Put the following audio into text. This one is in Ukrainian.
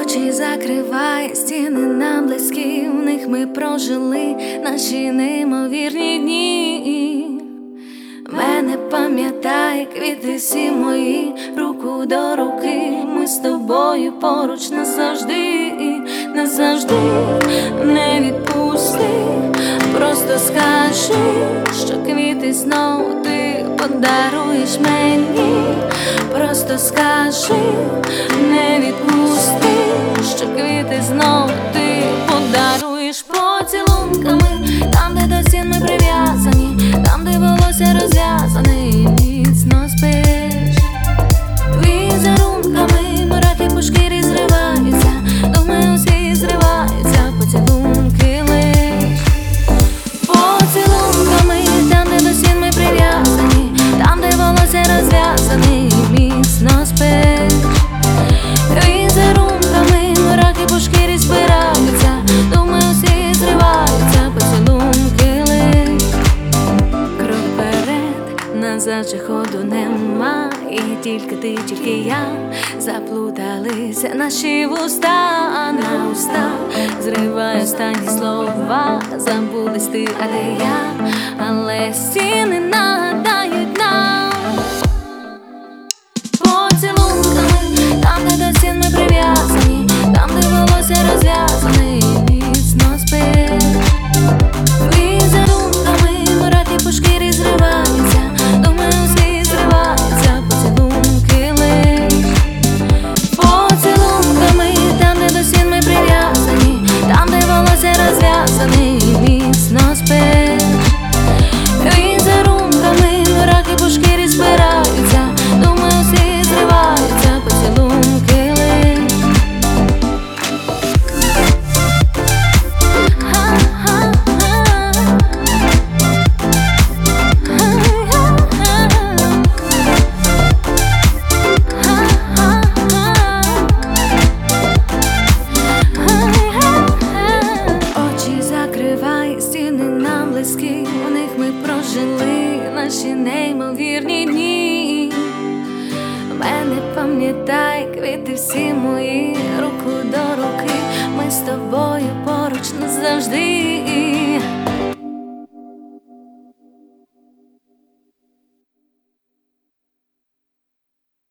Очі закривай, стіни нам близькі, в них ми прожили наші неймовірні дні. Мене пам'ятай, квіти всі мої, руку до руки, ми з тобою поруч назавжди, назавжди. Не відпусти, просто скажи, що квіти знов ти подаруєш мені. Просто скажи, не відпусти, що квіти знов ти подаруєш поцілунками, там, де до стін ми прив'язані, там, де волосся розв'язане і міцно спиш. Візерунками мурахи по шкірі зриваються, думи усі зриваються, поцілунки лиш. Поцілунками, там, де до стін ми прив'язані, там, де волосся розв'язане і міцно спиш. Візерунками мурахи по шкірі збираються, думи усі зриваються, поцілунки лиш. Крок вперед, назад же ходу нема, і тільки ти, тільки я, заплуталися наші вуста на уста. Зриваю останні слова, забулись ти, а де я, але стіни нагадають нам. Поцілунками, там, де до стін ми прив'язані, там, де волосся розв'язане і міцно спиш. Візерунками мурахи по шкірі зриваються, думи усі зриваються, поцілунки лиш. Поцілунками, там, де до стін ми прив'язані, там, де волосся розв'язане і міцно спиш. Візерунками мурахи по шкірі збираються, думи усі зриваються, поцілунки лиш. Очі закривай, стіни нам близькі, у них ми прожили наші неймовірні дні. Мене пам'ятай, квіти всі мої, руку до руки, ми з тобою поруч назавжди.